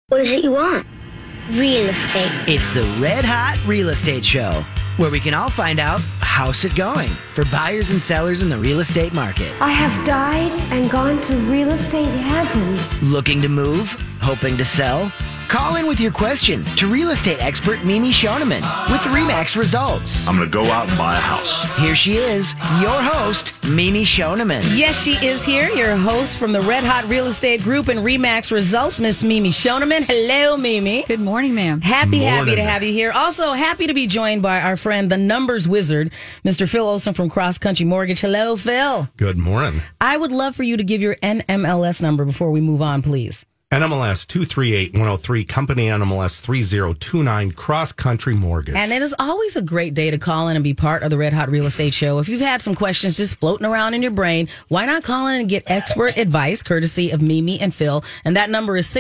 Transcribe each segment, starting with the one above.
What is it you want? Real estate. It's the Red Hot Real Estate Show, where we can all find out how's it going for buyers and sellers in the real estate market. I have died and gone to real estate heaven. Looking to move? Hoping to sell? Call in with your questions to real estate expert Mimi Shoneman with RE/MAX Results. I'm going to go out and buy a house. Here she is, your host, Mimi Shoneman. Yes, she is here, your host from the Red Hot Real Estate Group and RE/MAX Results, Miss Mimi Shoneman. Hello, Mimi. Good morning, ma'am. Happy to have you here. Also, happy to be joined by our friend, the numbers wizard, Mr. Phil Olson from Cross Country Mortgage. Hello, Phil. Good morning. I would love for you to give your NMLS number before we move on, please. NMLS 238103, company NMLS 3029, Cross Country Mortgage. And it is always a great day to call in and be part of the Red Hot Real Estate Show. If you've had some questions just floating around in your brain, why not call in and get expert advice courtesy of Mimi and Phil? And that number is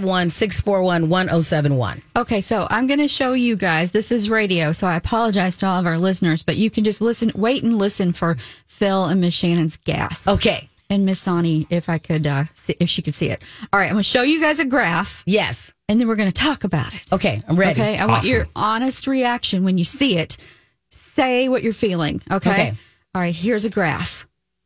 651-641-1071. Okay, so I'm going to show you guys. This is radio, so I apologize to all of our listeners, but you can just wait and listen for Phil and Miss Shannon's gas. Okay. And Miss Sonny, if I could, if she could see it. All right, I'm going to show you guys a graph. Yes. And then we're going to talk about it. Okay, I'm ready. Okay, I want your honest reaction when you see it. Say what you're feeling. Okay. All right, here's a graph.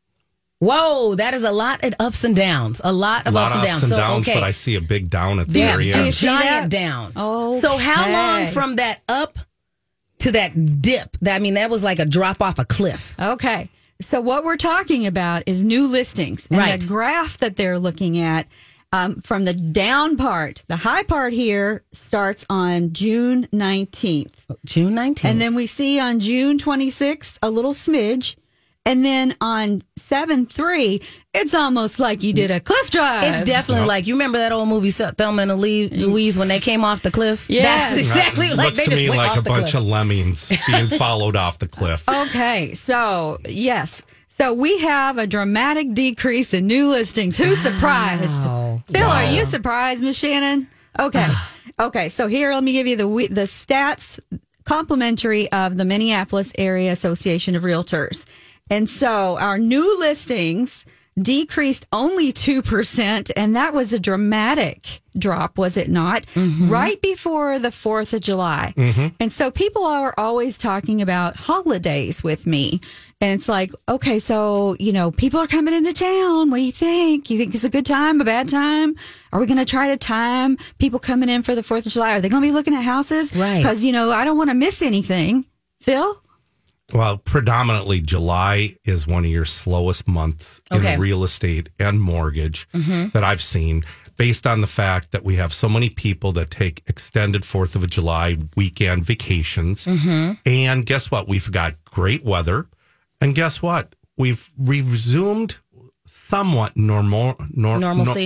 Whoa, that is a lot of ups and downs. A lot of ups and downs. But I see a big down at the very Do you end. see giant down. Oh, so how long from that up to that dip? That was like a drop off a cliff. Okay. So what we're talking about is new listings. And the graph that they're looking at from the down part, the high part here starts on June 19th. June 19th. And then we see on June 26th a little smidge. And then on 7/3, it's almost like you did a cliff drive. It's definitely like, you remember that old movie, Thelma and Louise, when they came off the cliff? Yeah. That's exactly like looks they to just me went like off a the bunch cliff. of lemmings being followed off the cliff. Okay, so yes. So we have a dramatic decrease in new listings. Who's surprised? Phil, are you surprised, Miss Shannon? Okay. Okay, so here, let me give you the stats complimentary of the Minneapolis Area Association of Realtors. And so our new listings decreased only 2%, and that was a dramatic drop, was it not? Mm-hmm. Right before the 4th of July. Mm-hmm. And so people are always talking about holidays with me. And it's like, okay, so, people are coming into town. What do you think? You think it's a good time, a bad time? Are we going to try to time people coming in for the 4th of July? Are they going to be looking at houses? Right. Because, I don't want to miss anything. Phil? Well, predominantly July is one of your slowest months in real estate and mortgage that I've seen, based on the fact that we have so many people that take extended 4th of July weekend vacations. And guess what? We've got great weather. And guess what? We've resumed somewhat normalcy.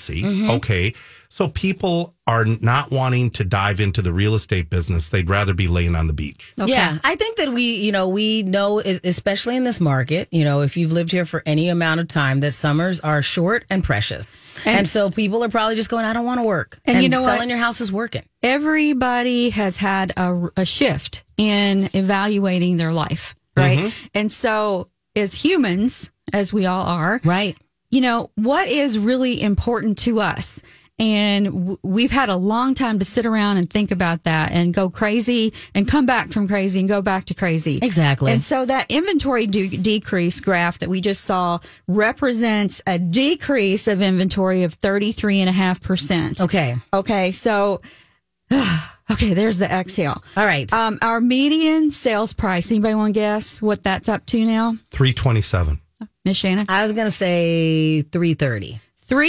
Okay. So people are not wanting to dive into the real estate business. They'd rather be laying on the beach. Okay. Yeah, I think that we know, especially in this market, if you've lived here for any amount of time, that summers are short and precious. And so people are probably just going, I don't want to work. And selling your house is working. Everybody has had a shift in evaluating their life, right? Mm-hmm. And so as humans, as we all are, right? What is really important to us? And we've had a long time to sit around and think about that and go crazy and come back from crazy and go back to crazy. Exactly. And so that inventory decrease graph that we just saw represents a decrease of inventory of 33.5%. Okay. So, there's the exhale. All right. Our median sales price. Anybody want to guess what that's up to now? $327. Miss Shannon? I was going to say $330.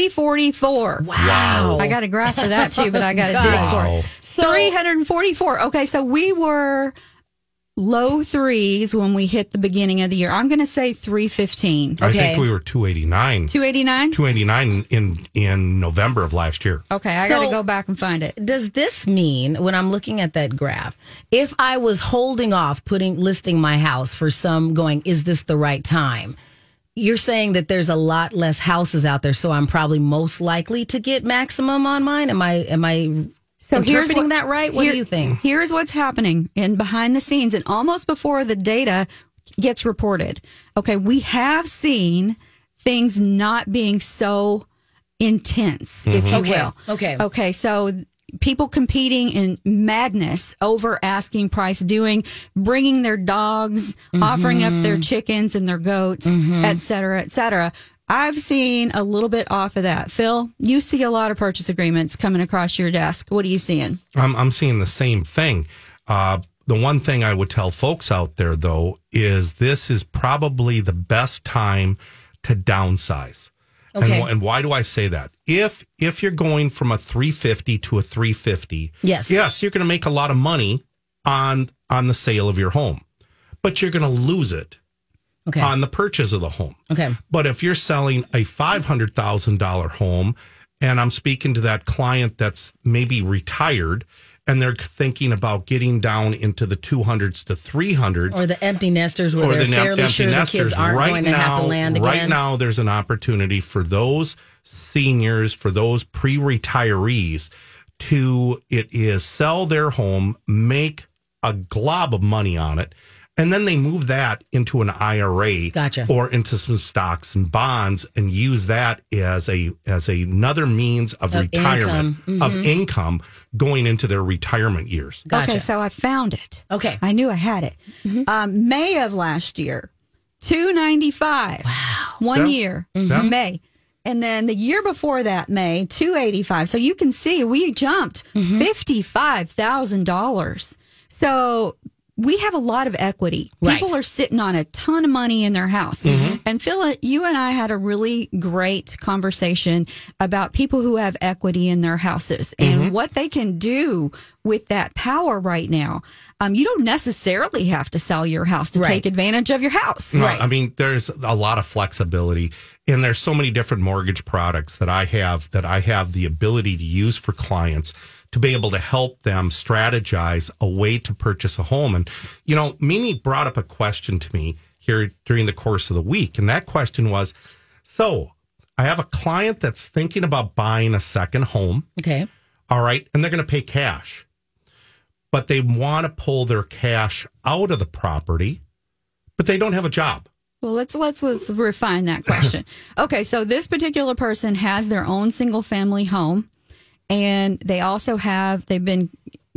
$344. Wow. I got a graph for that too, but I got to dig for it. $344. Okay, so we were low threes when we hit the beginning of the year. I'm going to say $315. I think we were $289. $289? $289 in November of last year. Okay, I got to go back and find it. Does this mean, when I'm looking at that graph, if I was holding off listing my house for some going, is this the right time? You're saying that there's a lot less houses out there, so I'm probably most likely to get maximum on mine. Am I interpreting that right? What do you think? Here's what's happening in behind the scenes and almost before the data gets reported. Okay, we have seen things not being so intense, if you will. Okay. So people competing in madness over asking price, bringing their dogs, offering up their chickens and their goats, et cetera, et cetera. I've seen a little bit off of that. Phil, you see a lot of purchase agreements coming across your desk. What are you seeing? I'm seeing the same thing. The one thing I would tell folks out there, though, is this is probably the best time to downsize. Okay. And why do I say that? If you're going from a 350 to a 350, yes, you're going to make a lot of money on the sale of your home, but you're going to lose it on the purchase of the home. Okay. But if you're selling a $500,000 home, and I'm speaking to that client that's maybe retired, and they're thinking about getting down into the 200s to 300s. Or the empty nesters where they're fairly sure the kids aren't going to have to land again. Right now, there's an opportunity for those seniors, for those pre-retirees to sell their home, make a glob of money on it, and then they move that into an IRA or into some stocks and bonds and use that as another means of retirement, of income going into their retirement years. Okay, so I found it. Okay. I knew I had it. May of last year, $295. Wow. 1 year, May. And then the year before that, May, $285. So you can see we jumped $55,000. So we have a lot of equity. People are sitting on a ton of money in their house. And Phil, you and I had a really great conversation about people who have equity in their houses and what they can do with that power right now. You don't necessarily have to sell your house to take advantage of your house. No, I mean, there's a lot of flexibility, and there's so many different mortgage products that I have the ability to use for clients to be able to help them strategize a way to purchase a home. And, Mimi brought up a question to me here during the course of the week. And that question was, so I have a client that's thinking about buying a second home. Okay. All right. And they're going to pay cash, but they want to pull their cash out of the property, but they don't have a job. Well, let's refine that question. Okay. So this particular person has their own single family home. And they've been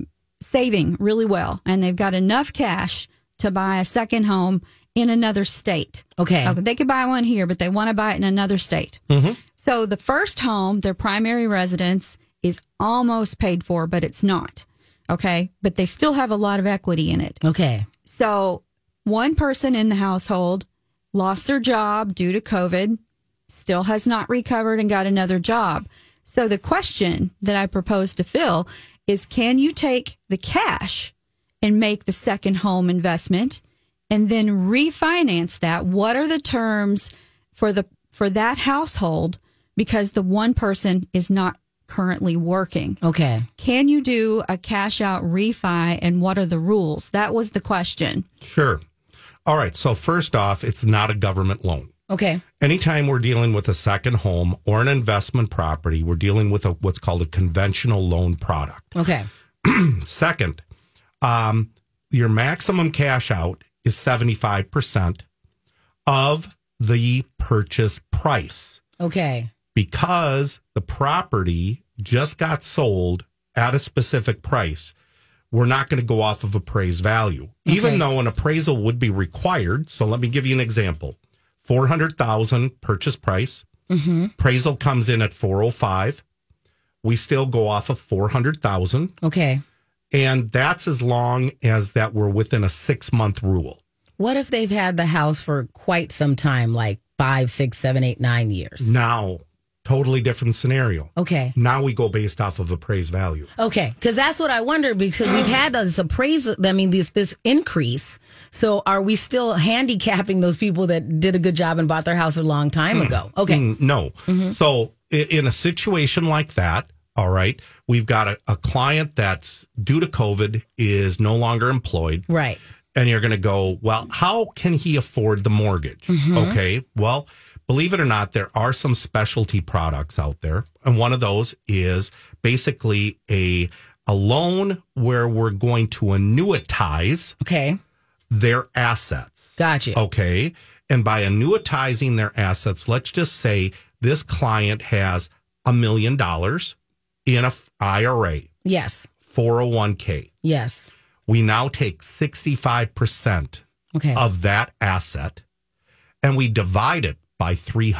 saving really well, and they've got enough cash to buy a second home in another state. Okay. They could buy one here, but they want to buy it in another state. So the first home, their primary residence, is almost paid for, but it's not. Okay. But they still have a lot of equity in it. Okay. So one person in the household lost their job due to COVID, still has not recovered and got another job. So the question that I propose to Phil is, can you take the cash and make the second home investment and then refinance that? What are the terms for that household? Because the one person is not currently working. Okay. Can you do a cash out refi, and what are the rules? That was the question. Sure. All right. So first off, it's not a government loan. Okay. Anytime we're dealing with a second home or an investment property, we're dealing with what's called a conventional loan product. Okay. Second, your maximum cash out is 75% of the purchase price. Okay. Because the property just got sold at a specific price, we're not going to go off of appraised value, even though an appraisal would be required. So let me give you an example. $400,000 purchase price. Appraisal comes in at $405,000. We still go off of $400,000. Okay. And that's as long as that we're within a 6-month rule. What if they've had the house for quite some time, like 5, 6, 7, 8, 9 years? Now, totally different scenario. Okay. Now we go based off of appraised value. Okay. Because that's what I wondered, because we've had this appraisal, this increase. So are we still handicapping those people that did a good job and bought their house a long time ago? Okay. No. So in a situation like that, all right, we've got a client that's due to COVID is no longer employed. Right. And you're going to go, well, how can he afford the mortgage? Okay. Well, believe it or not, there are some specialty products out there. And one of those is basically a loan where we're going to annuitize their assets. Gotcha. Okay. And by annuitizing their assets, let's just say this client has $1 million in a IRA, Yes. 401k. Yes. We now take 65% Okay. of that asset and we divide it by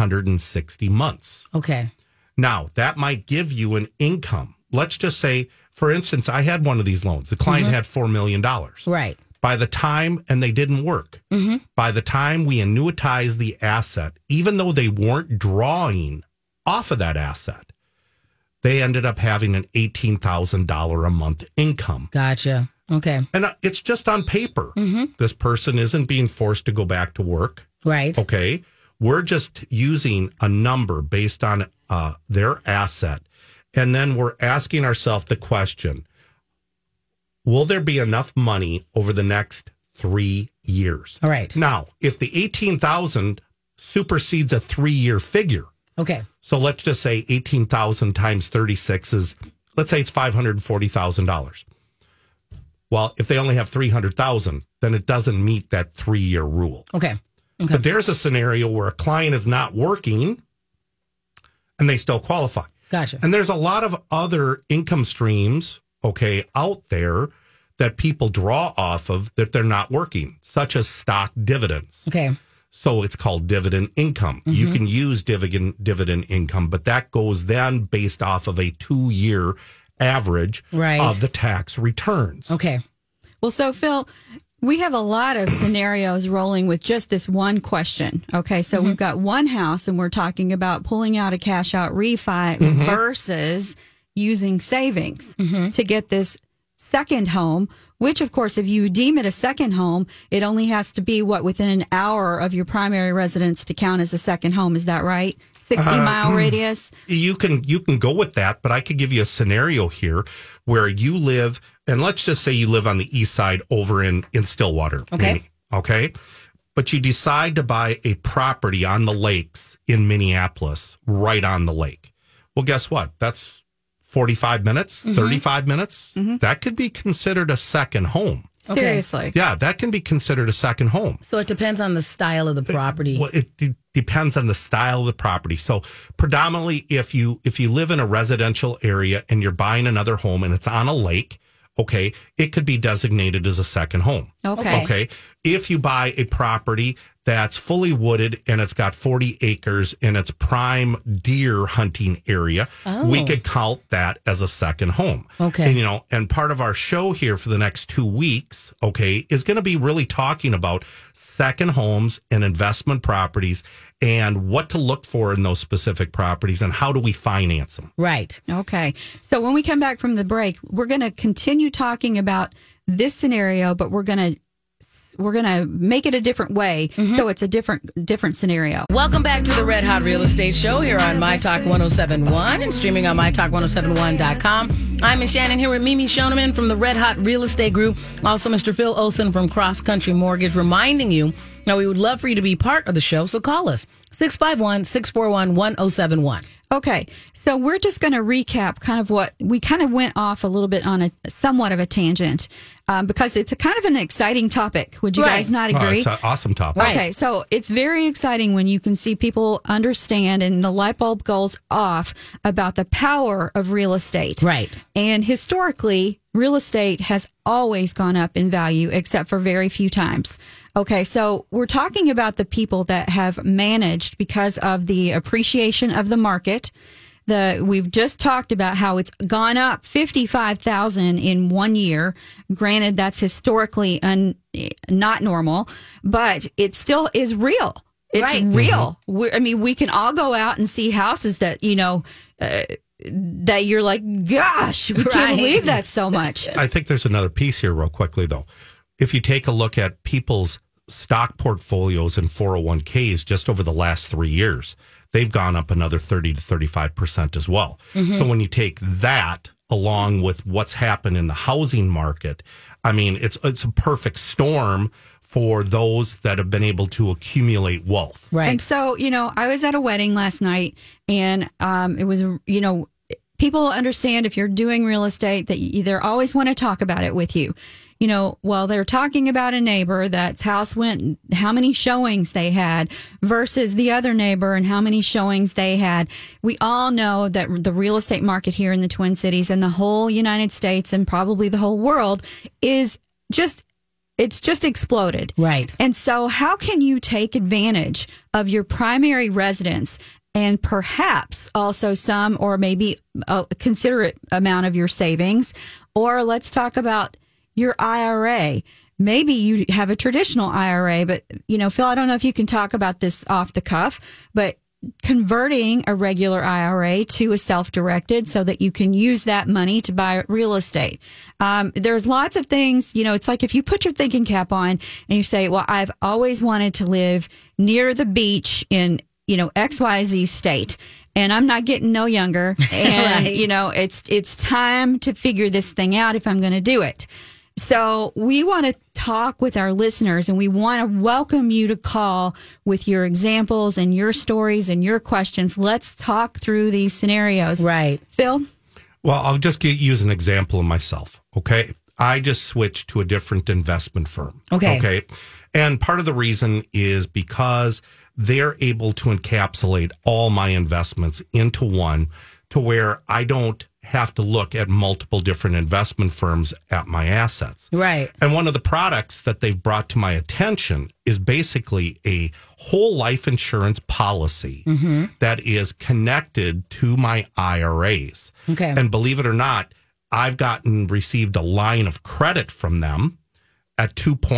360 months. Okay. Now, that might give you an income. Let's just say, for instance, I had one of these loans. The client had $4 million. Right. By the time, and they didn't work, by the time we annuitized the asset, even though they weren't drawing off of that asset, they ended up having an $18,000 a month income. Gotcha. Okay. And it's just on paper. This person isn't being forced to go back to work. Right. Okay. We're just using a number based on their asset. And then we're asking ourselves the question, will there be enough money over the next 3 years? All right. Now, if the 18,000 supersedes a 3-year figure, Okay. so let's just say 18,000 times 36 is, let's say it's $540,000. Well, if they only have 300,000, then it doesn't meet that 3-year rule. Okay. But there's a scenario where a client is not working and they still qualify. Gotcha. And there's a lot of other income streams, okay, out there that people draw off of that they're not working, such as stock dividends. Okay. So it's called dividend income. You can use dividend income, but that goes then based off of a 2-year average Right. of the tax returns. Okay. Well, so Phil, we have a lot of scenarios rolling with just this one question. Okay, so we've got one house and we're talking about pulling out a cash out refi versus using savings to get this second home, which of course, if you deem it a second home, it only has to be within an hour of your primary residence to count as a second home. Is that right? 60-mile radius. You can go with that, but I could give you a scenario here where you live, and let's just say you live on the east side over in Stillwater. Okay. Maybe, okay. But you decide to buy a property on the lakes in Minneapolis, right on the lake. Well, guess what? That's 45 minutes, 35 minutes. That could be considered a second home. Okay. Seriously. Yeah, that can be considered a second home. So it depends on the style of the property. Well, it depends on the style of the property. So predominantly, if you live in a residential area and you're buying another home and it's on a lake, okay, it could be designated as a second home. Okay. Okay. If you buy a property that's fully wooded and it's got 40 acres and it's prime deer hunting area, we could count that as a second home. Okay. And, and part of our show here for the next 2 weeks, okay, is going to be really talking about second homes and investment properties and what to look for in those specific properties and how do we finance them. Right. Okay. So when we come back from the break, we're going to continue talking about this scenario, but we're going to make it a different way. So it's a different scenario. Welcome back to the Red Hot Real Estate Show here on My Talk 1071 and streaming on MyTalk1071.com. I'm Miss Shannon here with Mimi Shoneman from the Red Hot Real Estate Group. Also, Mr. Phil Olson from Cross Country Mortgage, reminding you that we would love for you to be part of the show. So call us 651-641-1071. Okay. So we're just going to recap kind of what we kind of went off a little bit on a somewhat of a tangent because it's a kind of an exciting topic. Would you guys not agree? It's an awesome topic. Right. Okay, so it's very exciting when you can see people understand and the light bulb goes off about the power of real estate. Right. And historically, real estate has always gone up in value, except for very few times. Okay, so we're talking about the people that have managed because of the appreciation of the market. We've just talked about how it's gone up 55,000 in 1 year. Granted, that's historically not normal, but it still is real. It's Right. real. We can all go out and see houses that, that you're like, gosh, we Right. can't believe that so much. I think there's another piece here real quickly, though. If you take a look at people's stock portfolios and 401ks just over the last 3 years, they've gone up another 30 to 35% as well. So when you take that along with what's happened in the housing market, I mean, it's a perfect storm for those that have been able to accumulate wealth. Right. And so, I was at a wedding last night and it was, people understand if you're doing real estate that they always want to talk about it with you. You know, while they're talking about a neighbor that's house went, how many showings they had versus the other neighbor and how many showings they had. We all know that the real estate market here in the Twin Cities and the whole United States and probably the whole world is just, it's just exploded. Right. And so how can you take advantage of your primary residence and perhaps also some or maybe a considerate amount of your savings? Or let's talk about your IRA. Maybe you have a traditional IRA, but, you know, Phil, I don't know if you can talk about this off the cuff, but converting a regular IRA to a self-directed so that you can use that money to buy real estate. There's lots of things, you know, it's like if you put your thinking cap on and you say, well, I've always wanted to live near the beach in, you know, XYZ state. And I'm not getting no younger. And, right. You know, it's time to figure this thing out if I'm going to do it. So we want to talk with our listeners and we want to welcome you to call with your examples and your stories and your questions. Let's talk through these scenarios. Right. Phil? Well, I'll just use an example of myself. Okay. I just switched to a different investment firm. Okay. And part of the reason is because they're able to encapsulate all my investments into one to where I don't have to look at multiple different investment firms at my assets. Right. And one of the products that they've brought to my attention is basically a whole life insurance policy that is connected to my IRAs. Okay. And believe it or not, I've received a line of credit from them at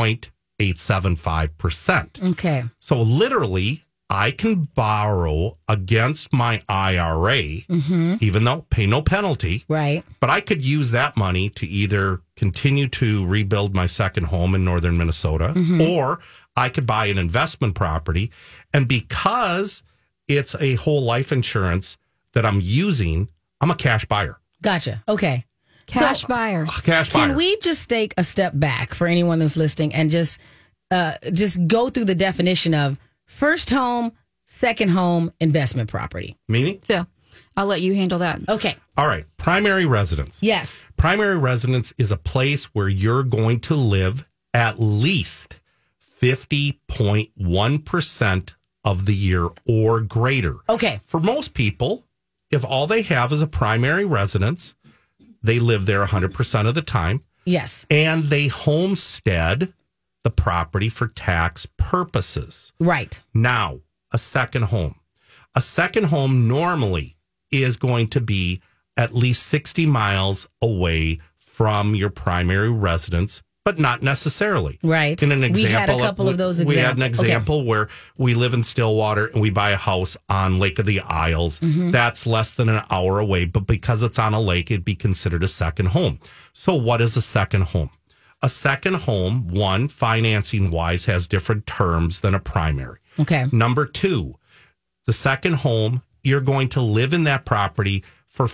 2.875%. Okay. So literally, I can borrow against my IRA, even though pay no penalty. Right. But I could use that money to either continue to rebuild my second home in northern Minnesota, or I could buy an investment property. And because it's a whole life insurance that I'm using, I'm a cash buyer. Gotcha. Okay. Cash buyers. Cash buyer. Can we just take a step back for anyone who's listening and just go through the definition of first home, second home, investment property? Meaning? Phil, I'll let you handle that. Okay. All right. Primary residence. Yes. Primary residence is a place where you're going to live at least 50.1% of the year or greater. Okay. For most people, if all they have is a primary residence, they live there 100% of the time. Yes. And they homestead the property for tax purposes. Right. Now, a second home. A second home normally is going to be at least 60 miles away from your primary residence, but not necessarily. Right. In an example, we had a couple of those examples. We had an example where we live in Stillwater and we buy a house on Lake of the Isles. That's less than an hour away, but because it's on a lake, it'd be considered a second home. So what is a second home? A second home, one, financing wise, has different terms than a primary. Okay. Number two, the second home, you're going to live in that property for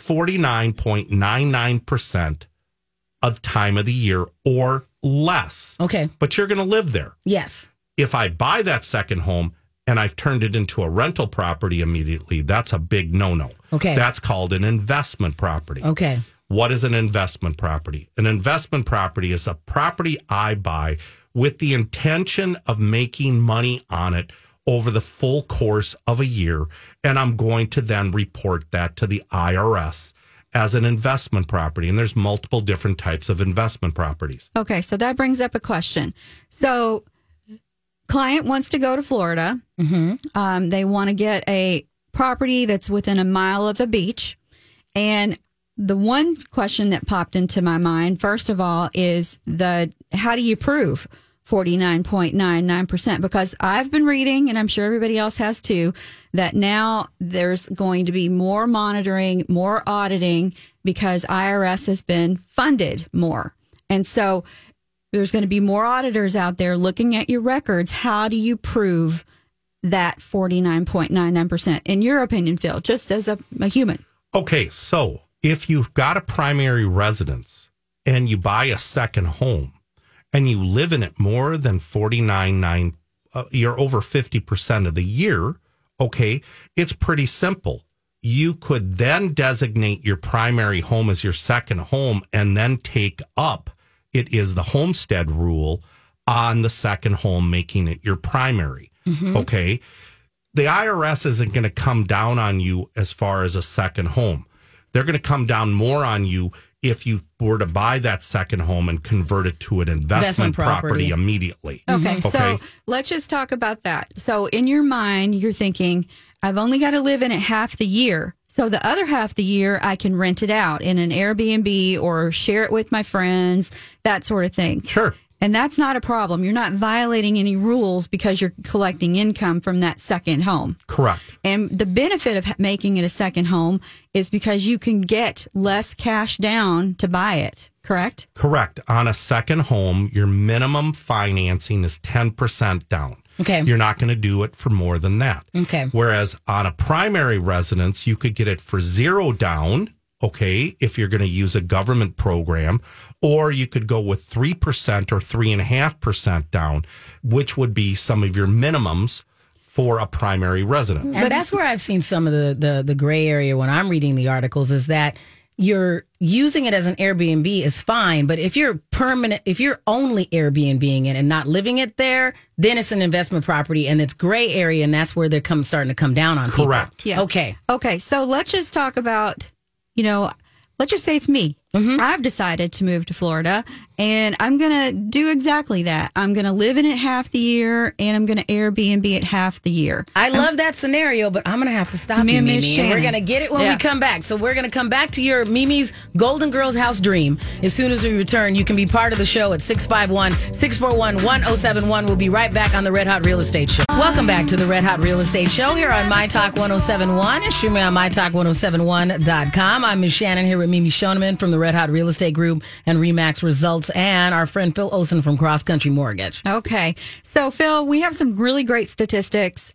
49.99% of time of the year or less. Okay. But you're going to live there. Yes. If I buy that second home and I've turned it into a rental property immediately, that's a big no-no. Okay. That's called an investment property. Okay. What is an investment property? An investment property is a property I buy with the intention of making money on it over the full course of a year. And I'm going to then report that to the IRS as an investment property. And there's multiple different types of investment properties. Okay, so that brings up a question. So client wants to go to Florida. They want to get a property that's within a mile of the beach. And the one question that popped into my mind, first of all, is how do you prove 49.99%? Because I've been reading, and I'm sure everybody else has too, that now there's going to be more monitoring, more auditing, because IRS has been funded more. And so there's going to be more auditors out there looking at your records. How do you prove that 49.99%? In your opinion, Phil, just as a human? Okay, so if you've got a primary residence and you buy a second home and you live in it more than 49.9, you're over 50% of the year, okay, it's pretty simple. you could then designate your primary home as your second home and then take up, it is the homestead rule on the second home, making it your primary. Okay. The IRS isn't going to come down on you as far as a second home. They're going to come down more on you if you were to buy that second home and convert it to an investment property immediately. Okay, so let's just talk about that. So in your mind, you're thinking, I've only got to live in it half the year. So the other half the year, I can rent it out in an Airbnb or share it with my friends, that sort of thing. Sure. And that's not a problem. You're not violating any rules because you're collecting income from that second home. Correct. And the benefit of making it a second home is because you can get less cash down to buy it, correct? Correct. On a second home, your minimum financing is 10% down. Okay. You're not going to do it for more than that. Okay. Whereas on a primary residence, you could get it for 0 down. Okay, if you're going to use a government program, or you could go with 3% or 3.5% down, which would be some of your minimums for a primary residence. But that's where I've seen some of the gray area when I'm reading the articles is that you're using it as an Airbnb is fine, but if you're only Airbnb-ing it and not living it there, then it's an investment property and it's gray area, and that's where they're starting to come down on people. Correct. Yeah. Okay, so let's just talk about, let's just say it's me. I've decided to move to Florida, and I'm going to do exactly that. I'm going to live in it half the year, and I'm going to Airbnb it half the year. I love that scenario, but I'm going to have to stop you, Mimi. And we're going to get it when we come back. So we're going to come back to your Mimi's Golden Girls House dream. As soon as we return, you can be part of the show at 651-641-1071. We'll be right back on the Red Hot Real Estate Show. Welcome back to the Red Hot Real Estate Show here on My Talk 1071 and streaming on MyTalk1071.com. I'm Ms. Shannon here with Mimi Shoneman from the Red Hot Real Estate Group and RE/MAX Results, and our friend Phil Olson from Cross Country Mortgage. Okay. So, Phil, we have some really great statistics.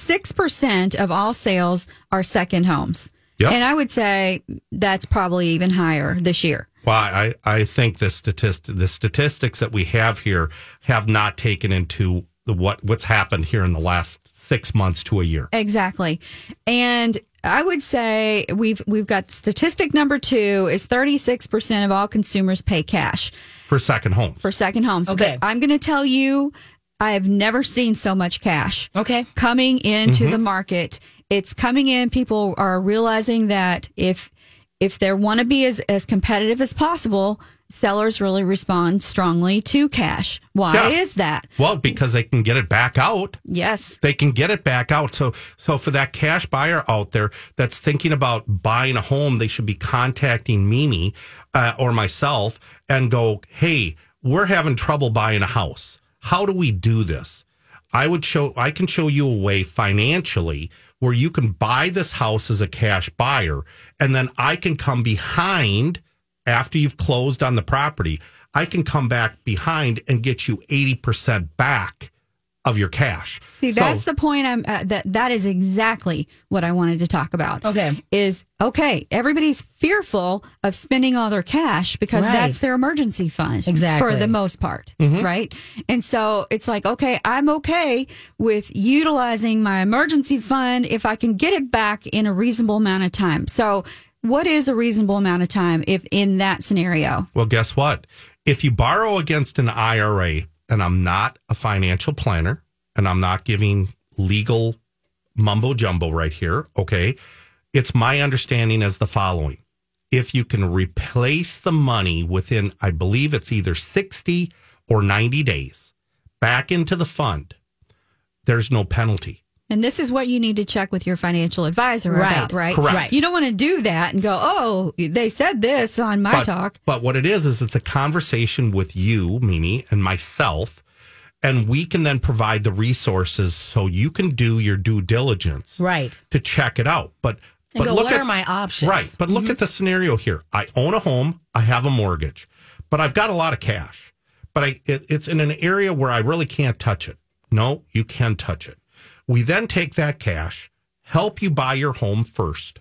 6% of all sales are second homes. Yep. And I would say that's probably even higher this year. Well, I think the statistics that we have here have not taken into what's happened here in the last 6 months to a year. Exactly. And I would say we've got statistic number 2 is 36% of all consumers pay cash for second homes. Okay. But I'm going to tell you, I have never seen so much cash. Okay. Coming into the market. It's coming in. People are realizing that if they want to be as competitive as possible, sellers really respond strongly to cash. Why is that? Well, because they can get it back out. Yes. They can get it back out. So for that cash buyer out there that's thinking about buying a home, they should be contacting Mimi or myself and go, hey, we're having trouble buying a house. How do we do this? I can show you a way financially where you can buy this house as a cash buyer, and then I can come behind after you've closed on the property. I can come back behind and get you 80% back of your cash. See, that's the point. That is exactly what I wanted to talk about. Okay. Everybody's fearful of spending all their cash because that's their emergency fund. Exactly. For the most part. Right. And so it's like, okay, I'm okay with utilizing my emergency fund if I can get it back in a reasonable amount of time. So what is a reasonable amount of time if in that scenario? Well, guess what? If you borrow against an IRA, and I'm not a financial planner, and I'm not giving legal mumbo jumbo right here, okay? It's my understanding as the following. If you can replace the money within, I believe it's either 60 or 90 days back into the fund, there's no penalty. And this is what you need to check with your financial advisor about, right? Correct. Right. You don't want to do that and go, oh, they said this on My Talk. But what it is it's a conversation with you, Mimi, and myself, and we can then provide the resources so you can do your due diligence to check it out. But look what are my options? Right. But look at the scenario here. I own a home. I have a mortgage, but I've got a lot of cash. But it's in an area where I really can't touch it. No, you can touch it. We then take that cash, help you buy your home first.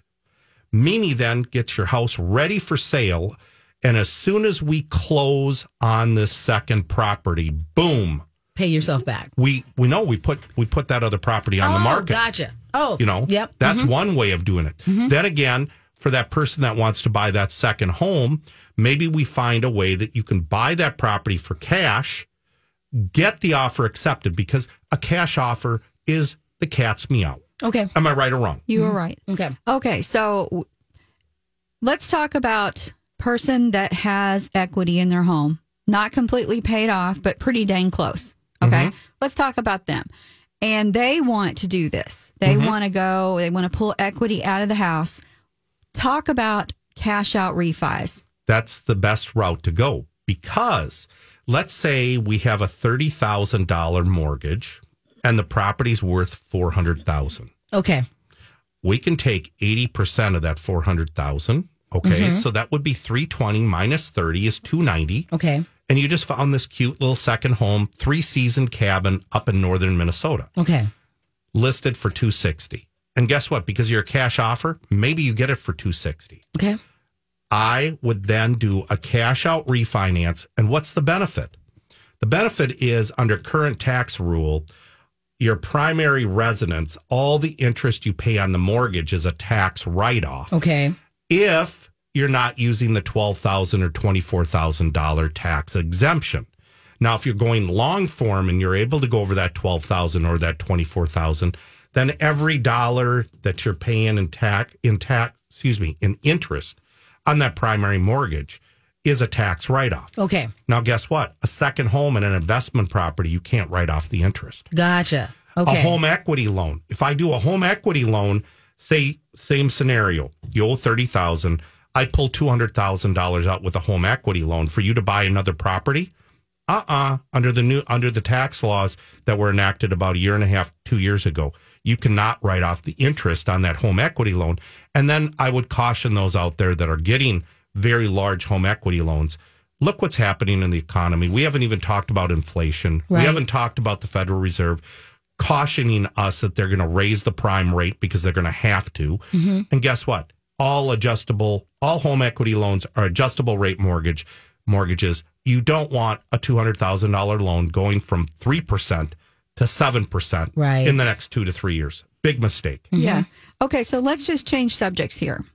Mimi then gets your house ready for sale. And as soon as we close on this second property, boom. Pay yourself back. We know we put that other property on the market. Gotcha. Oh, yep. That's one way of doing it. Then again, for that person that wants to buy that second home, maybe we find a way that you can buy that property for cash, get the offer accepted, because a cash offer is the cat's meow. Okay. Am I right or wrong? You are right. Okay. So let's talk about person that has equity in their home, not completely paid off, but pretty dang close. Okay. Let's talk about them. And they want to do this. They want to pull equity out of the house. Talk about cash out refis. That's the best route to go, because let's say we have a $30,000 mortgage and the property's worth $400,000. Okay. We can take 80% of that $400,000. Okay. So that would be $320 minus 30 is $290. Okay. And you just found this cute little second home, 3-season cabin up in northern Minnesota. Okay. Listed for $260. And guess what? Because you're a cash offer, maybe you get it for $260. Okay. I would then do a cash out refinance. And what's the benefit? The benefit is, under current tax rule, your primary residence, all the interest you pay on the mortgage is a tax write-off. Okay. If you're not using the $12,000 or $24,000 tax exemption. Now, if you're going long form and you're able to go over that $12,000 or that $24,000, then every dollar that you're paying in interest on that primary mortgage is a tax write-off. Okay. Now, guess what? A second home and an investment property, you can't write off the interest. Gotcha. Okay. A home equity loan. If I do a home equity loan, say, same scenario, you owe $30,000. I pull $200,000 out with a home equity loan for you to buy another property. Under the tax laws that were enacted about 1.5 years, 2 years ago, you cannot write off the interest on that home equity loan. And then I would caution those out there that are getting very large home equity loans. Look what's happening in the economy. We haven't even talked about inflation. Right. We haven't talked about the Federal Reserve cautioning us that they're going to raise the prime rate because they're going to have to. And guess what? All home equity loans are adjustable rate mortgages. You don't want a $200,000 loan going from 3% to 7% in the next 2 to 3 years. Big mistake. Yeah. Okay, so let's just change subjects here.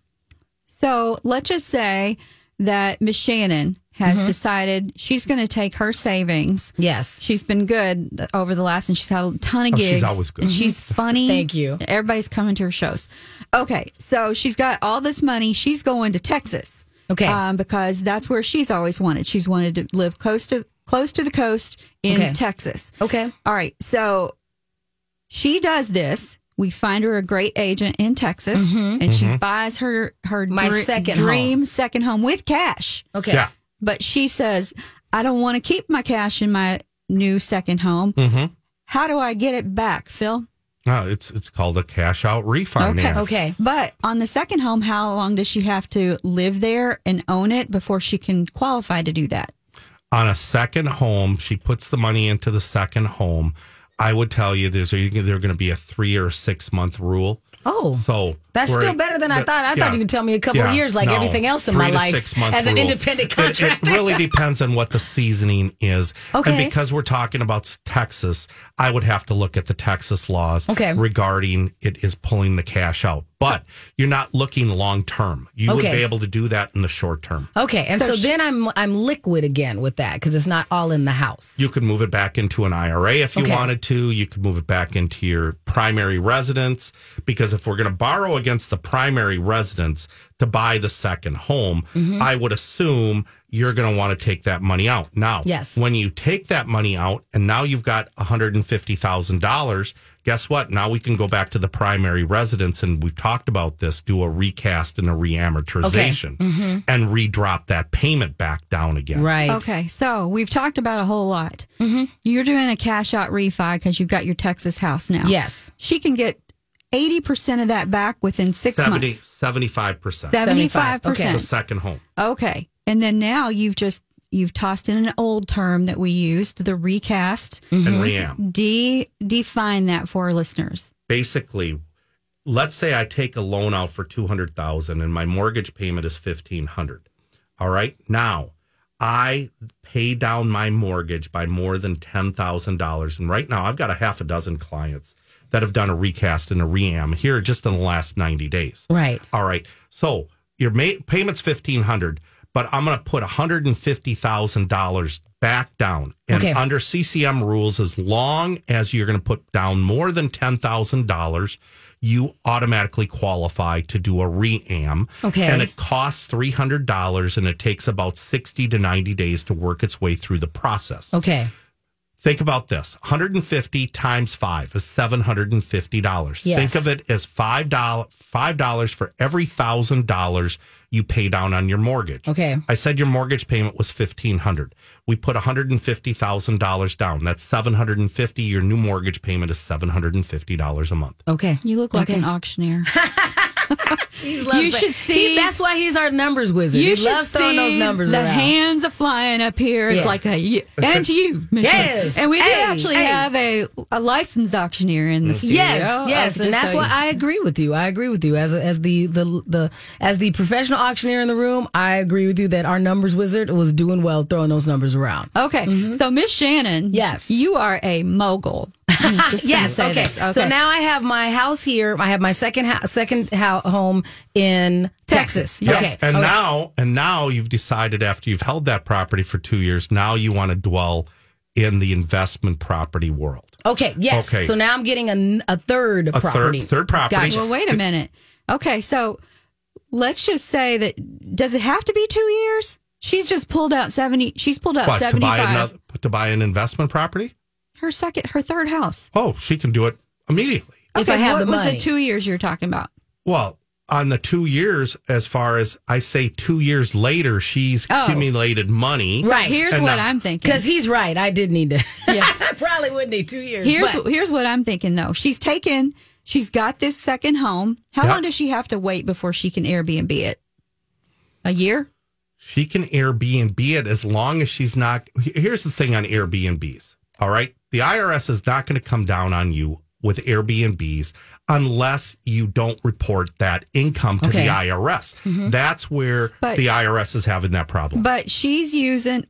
So let's just say that Miss Shannon has decided she's going to take her savings. Yes. She's been good over the last, and she's had a ton of gigs. She's always good. And she's funny. Thank you. Everybody's coming to her shows. Okay, so she's got all this money. She's going to Texas. Okay. Because that's where she's always wanted. She's wanted to live close to the coast in Texas. Okay. All right. So she does this. We find her a great agent in Texas, and she buys her dream second home with cash. Okay. Yeah. But she says, I don't want to keep my cash in my new second home. How do I get it back, Phil? It's called a cash out refinance. Okay. But on the second home, how long does she have to live there and own it before she can qualify to do that? On a second home, she puts the money into the second home. I would tell you there's going to be a 3 or 6 month rule. Oh, so that's still better than I thought. I thought you could tell me a couple of years, like everything else in my life, as an independent contractor. It really depends on what the seasoning is. Okay. And because we're talking about Texas, I would have to look at the Texas laws regarding it is pulling the cash out. But you're not looking long term. You would be able to do that in the short term. Okay, and so then I'm liquid again with that because it's not all in the house. You could move it back into an IRA if you wanted to. You could move it back into your primary residence, because if we're going to borrow against the primary residence to buy the second home, I would assume you're going to want to take that money out. Now, when you take that money out and now you've got $150,000, guess what? Now we can go back to the primary residence, and we've talked about this, do a recast and a reamortization and redrop that payment back down again. Right. Okay, so we've talked about a whole lot. You're doing a cash out refi because you've got your Texas house now. Yes. She can get 80% of that back within 6 months. 75%. 75%. The second home. Okay. And then now you've tossed in an old term that we used, the recast. And ream. Define that for our listeners. Basically, let's say I take a loan out for $200,000 and my mortgage payment is $1,500. All right. Now I pay down my mortgage by more than $10,000. And right now I've got a half a dozen clients that have done a recast and a ream here just in the last 90 days. Right. All right. So your payment's $1,500, but I'm going to put $150,000 back down. And under CCM rules, as long as you're going to put down more than $10,000, you automatically qualify to do a ream. Okay. And it costs $300, and it takes about 60 to 90 days to work its way through the process. Okay. Think about this. 150 times 5 is $750. Yes. Think of it as $5 for every $1,000 you pay down on your mortgage. Okay. I said your mortgage payment was $1,500. We put $150,000 down. That's $750. Your new mortgage payment is $750 a month. Okay. You look like an auctioneer. You should see. That's why he's our numbers wizard. You He should loves throwing those numbers the around. hands are flying up here. It's Yeah. like and to you, Michelle. Yes. And we do Hey, actually hey. have a licensed auctioneer in the studio. Yes, and that's why I agree with you. I agree with you as the professional auctioneer in the room. I agree with you that our numbers wizard was doing well throwing those numbers around. Okay, so Miss Shannon, Yes. you are a mogul. I'm just gonna Yes. say Okay. this. So now I have my house here. I have my second home in Texas. Yes. Okay. And Okay. now you've decided after you've held that property for 2 years, now you want to dwell in the investment property world. Okay. Yes. Okay. So now I'm getting a third property. Third property. Gotcha. Well, wait a minute. Okay, so let's just say that does it have to be 2 years? She's just pulled out 70. She's pulled out What, 75. to buy an investment property? Her third house. Oh, she can do it immediately. If I have what the was money. the 2 years you're talking about? Well, on the 2 years, as far as I say 2 years later, she's accumulated money. Right. Here's And what now- I'm thinking. Because he's right. I did need to. Yeah. I probably would need 2 years. Here's what I'm thinking though. She's got this second home. How Yep. long does she have to wait before she can Airbnb it? A year? She can Airbnb it as long as she's not. Here's the thing on Airbnbs. All right. The IRS is not going to come down on you with Airbnbs unless you don't report that income to Okay. the IRS. That's where But- the IRS is having that problem. But she's using,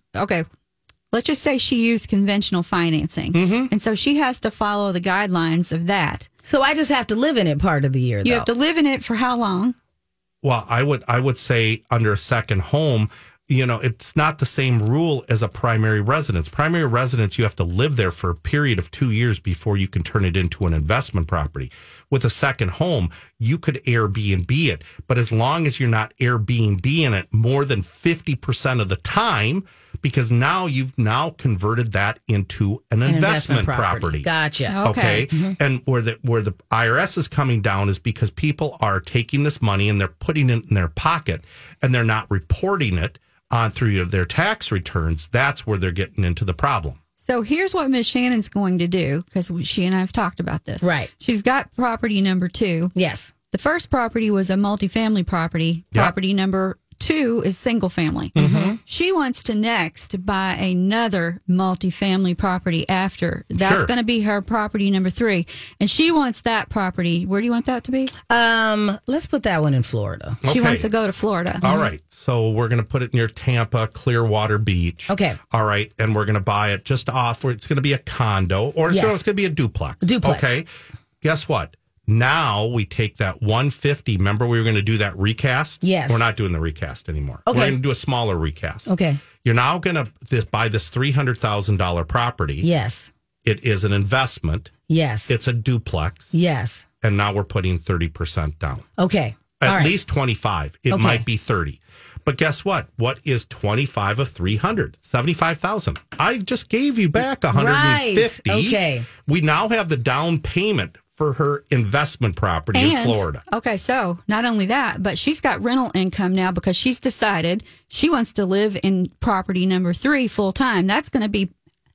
let's just say she used conventional financing. And so she has to follow the guidelines of that. So I just have to live in it part of the year, You though. have to live in it for how long? Well, I would say under a second home, it's not the same rule as a primary residence. Primary residence, you have to live there for a period of 2 years before you can turn it into an investment property. With a second home, you could Airbnb it, but as long as you're not Airbnb-ing it more than 50% of the time, because now you've converted that into an investment property. Gotcha. Okay. And where the IRS is coming down is because people are taking this money and they're putting it in their pocket and they're not reporting it on through their tax returns. That's where they're getting into the problem. So here's what Miss Shannon's going to do, because she and I have talked about this. Right. She's got property number 2. Yes. The first property was a multifamily property. Yep. Property number 2 is single family. She wants to next buy another multifamily property after. That's Sure. going to be her property number 3. And she wants that property. Where do you want that to be? Let's put that one in Florida. She Okay. wants to go to Florida. All right. So we're going to put it near Tampa, Clearwater Beach. Okay. All right. And we're going to buy it just off where it's going to be a condo or it's Yes. going to be a duplex. Duplex. Okay. Guess what? Now we take that 150. Remember we were going to do that recast? Yes. We're not doing the recast anymore. Okay. We're going to do a smaller recast. Okay. You're now going to buy this $300,000 property. Yes. It is an investment. Yes. It's a duplex. Yes. And now we're putting 30% down. Okay. At All right. least 25. It Okay. might be 30. But guess what? What is 25 of 300? 75,000. I just gave you back 150. Right. Okay. We now have the down payment for her investment property in Florida. Okay, so not only that, but she's got rental income now because she's decided she wants to live in property number 3 full time. That's going to be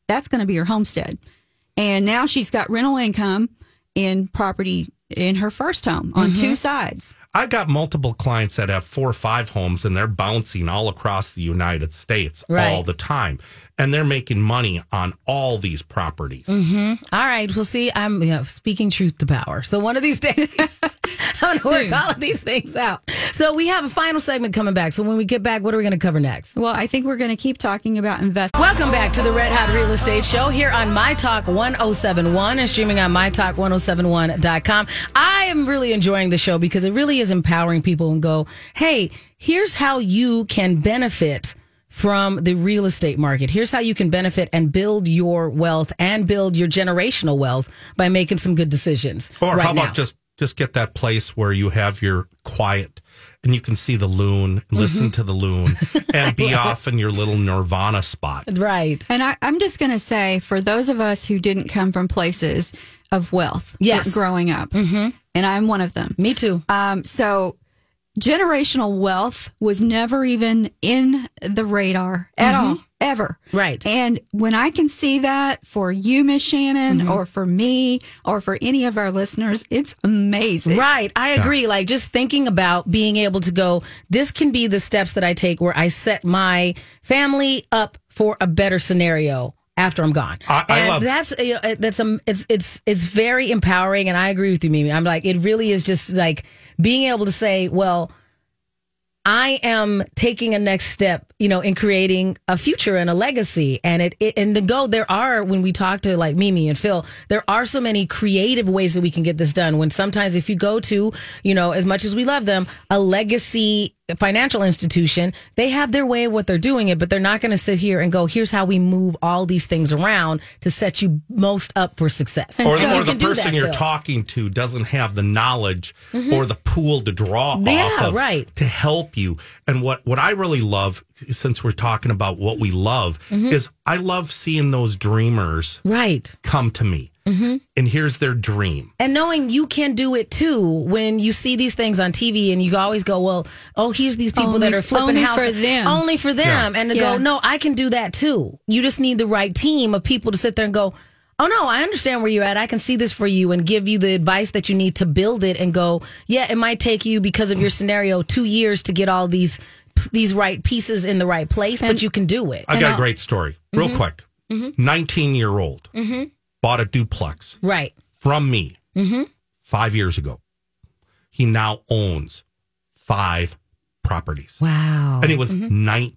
her homestead. And now she's got rental income in property in her first home on 2 sides. I got multiple clients that have 4 or 5 homes, and they're bouncing all across the United States all the time. And they're making money on all these properties. All right. Well, see, I'm speaking truth to power. So one of these days, I'm going to work all of these things out. So we have a final segment coming back. So when we get back, what are we going to cover next? Well, I think we're going to keep talking about investment. Welcome back to the Red Hot Real Estate Show here on My Talk 1071 and streaming on MyTalk1071.com. I am really enjoying the show because it really is empowering people and go, hey, here's how you can benefit from the real estate market. Here's how you can benefit and build your wealth and build your generational wealth by making some good decisions. Or how about just get that place where you have your quiet and you can see the loon, listen to the loon, and be off in your little nirvana spot. Right. And I'm just going to say, for those of us who didn't come from places of wealth growing up, and I'm one of them. Me too. So generational wealth was never even in the radar at all, ever. Right. And when I can see that for you, Miss Shannon, or for me, or for any of our listeners, it's amazing. Right. I agree. Like just thinking about being able to go, this can be the steps that I take where I set my family up for a better scenario after I'm gone. I love it's very empowering, and I agree with you, Mimi. I'm like, it really is just like being able to say, well, I am taking a next step, in creating a future and a legacy. And there are, when we talk to like Mimi and Phil, there are so many creative ways that we can get this done. When sometimes if you go to, as much as we love them, a legacy financial institution, they have their way of what they're doing it, but they're not going to sit here and go, here's how we move all these things around to set you most up for success. Or the person you're talking to doesn't have the knowledge or the pool to draw off of to help you. And what I really love, since we're talking about what we love, is I love seeing those dreamers come to me. And here's their dream. And knowing you can do it too when you see these things on TV and you always go, well, here's these people that are flipping houses. Only for them. And to go, no, I can do that too. You just need the right team of people to sit there and go, oh no, I understand where you're at. I can see this for you and give you the advice that you need to build it and go, yeah, it might take you because of your scenario 2 years to get all these right pieces in the right place, but you can do it. I got a great story. Real quick. 19-year-old. Bought a duplex from me 5 years ago. He now owns 5 properties. Wow. And he was 19.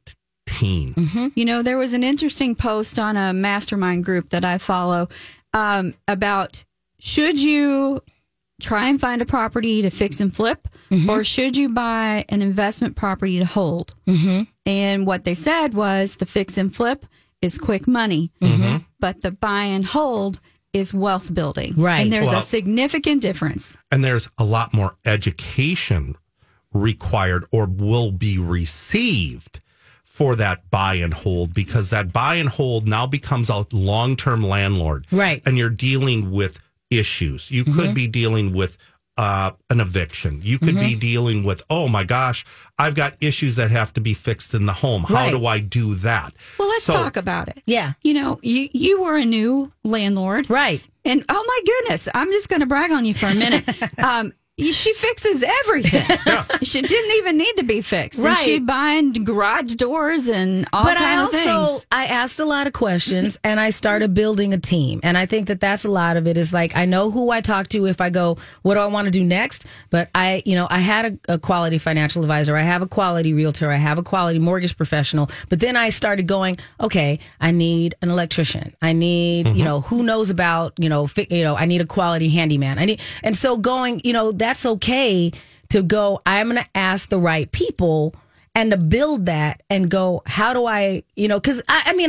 There was an interesting post on a mastermind group that I follow about should you try and find a property to fix and flip or should you buy an investment property to hold? And what they said was the fix and flip is quick money, but the buy and hold is wealth building. Right. And there's a significant difference. And there's a lot more education required or will be received for that buy and hold, because that buy and hold now becomes a long-term landlord. Right. And you're dealing with issues. You could be dealing with an eviction. You could be dealing with, oh my gosh, I've got issues that have to be fixed in the home. How do I do that? Well, let's talk about it. Yeah. You were a new landlord. Right. And oh my goodness, I'm just going to brag on you for a minute. She fixes everything. She didn't even need to be fixed. Right. And she'd bind garage doors and all kinds of things. I asked a lot of questions and I started building a team. And I think that that's a lot of it is like, I know who I talk to if I go, what do I want to do next? But I had a quality financial advisor. I have a quality realtor. I have a quality mortgage professional. But then I started going, okay, I need an electrician. I need, who knows about, I need a quality handyman. And so going, that's okay to go, I'm going to ask the right people and to build that and go, how do I, because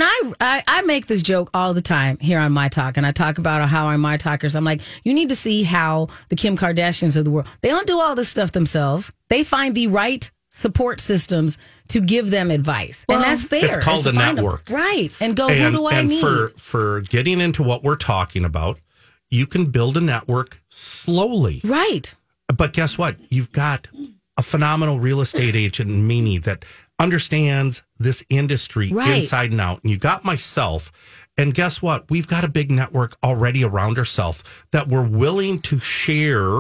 I make this joke all the time here on My Talk, and I talk about how I'm My Talkers. I'm like, you need to see how the Kim Kardashians of the world, they don't do all this stuff themselves. They find the right support systems to give them advice. And that's fair. It's called a network. Right. And go, who do I need? And for getting into what we're talking about, you can build a network slowly. Right. But guess what? You've got a phenomenal real estate agent, Mimi, that understands this industry inside and out. And you got myself. And guess what? We've got a big network already around ourselves that we're willing to share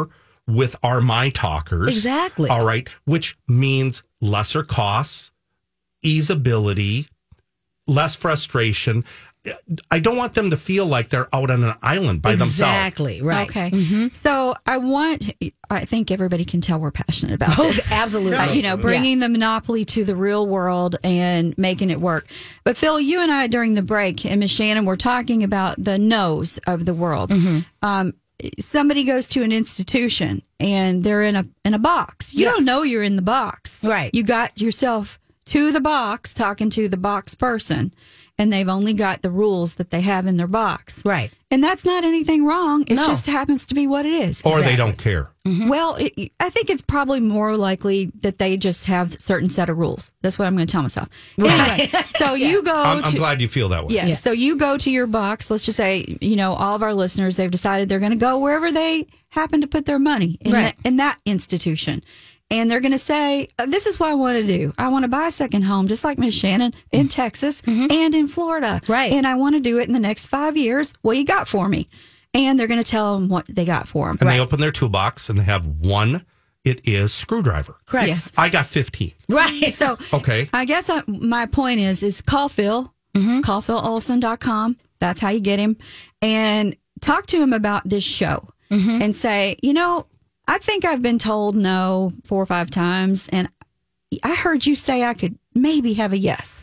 with our My Talkers. Exactly. All right. Which means lesser costs, easeability, less frustration. I don't want them to feel like they're out on an island by themselves. Exactly. Right. Okay. So I think everybody can tell we're passionate about this. Absolutely. Bringing the monopoly to the real world and making it work. But Phil, you and I during the break and Miss Shannon were talking about the no's of the world. Somebody goes to an institution and they're in a box. You don't know you're in the box. Right. You got yourself to the box talking to the box person, and they've only got the rules that they have in their box. Right. And that's not anything wrong. It just happens to be what it is. Or they don't care. Well, I think it's probably more likely that they just have a certain set of rules. That's what I'm going to tell myself. Anyway, so you go I'm glad you feel that way. Yeah. So you go to your box. Let's just say, all of our listeners, they've decided they're going to go wherever they happen to put their money in that institution. And they're going to say, this is what I want to do. I want to buy a second home, just like Miss Shannon, in Texas and in Florida. Right. And I want to do it in the next 5 years. What you got for me? And they're going to tell them what they got for them. And they open their toolbox and they have one. It is screwdriver. Correct. Yes. I got 15. Right. So Okay. I guess my point is call Phil, call PhilOlson.com. That's how you get him. And talk to him about this show and say, I think I've been told no 4 or 5 times, and I heard you say I could maybe have a yes.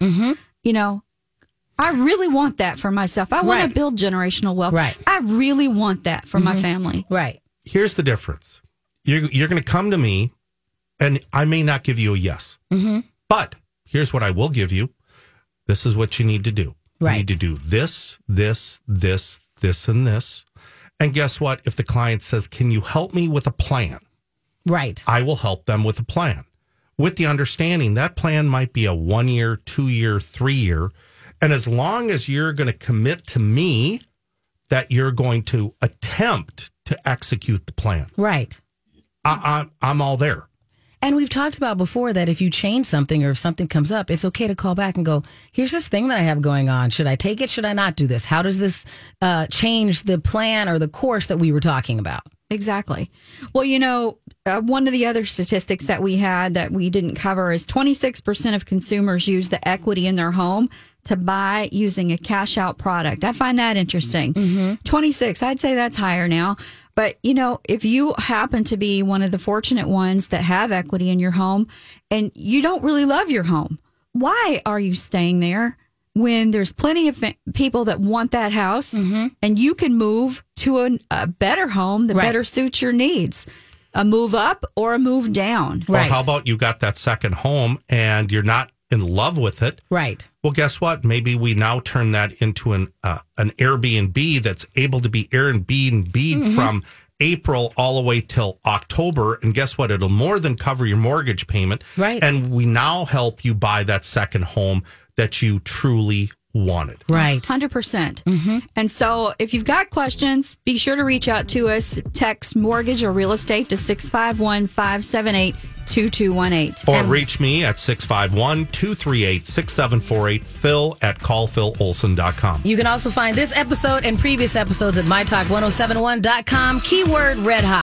I really want that for myself. I want to build generational wealth. Right. I really want that for my family. Right. Here's the difference. You're going to come to me, and I may not give you a yes. But here's what I will give you. This is what you need to do. Right. You need to do this, this, this, this, and this. And guess what? If the client says, can you help me with a plan? Right. I will help them with a plan. With the understanding that plan might be a 1 year, 2 year, 3 year. And as long as you're going to commit to me that you're going to attempt to execute the plan, Right. I'm all there. And we've talked about before that if you change something or if something comes up, it's okay to call back and go, here's this thing that I have going on. Should I take it? Should I not do this? How does this change the plan or the course that we were talking about? Exactly. Well, one of the other statistics that we had that we didn't cover is 26% of consumers use the equity in their home to buy using a cash out product. I find that interesting. 26, I'd say that's higher now. But, if you happen to be one of the fortunate ones that have equity in your home and you don't really love your home, why are you staying there when there's plenty of people that want that house and you can move to a better home that better suits your needs? A move up or a move down. Or how about you got that second home and you're not in love with it? Right. Well, guess what? Maybe we now turn that into an Airbnb that's able to be Airbnb from April all the way till October. And guess what? It'll more than cover your mortgage payment. Right. And we now help you buy that second home that you truly wanted. Right. 100%. And so if you've got questions, be sure to reach out to us. Text mortgage or real estate to 651-578-2218. Or reach me at 651-238-6748, Phil at callphilolson.com. You can also find this episode and previous episodes at mytalk1071.com. Keyword Red Hot.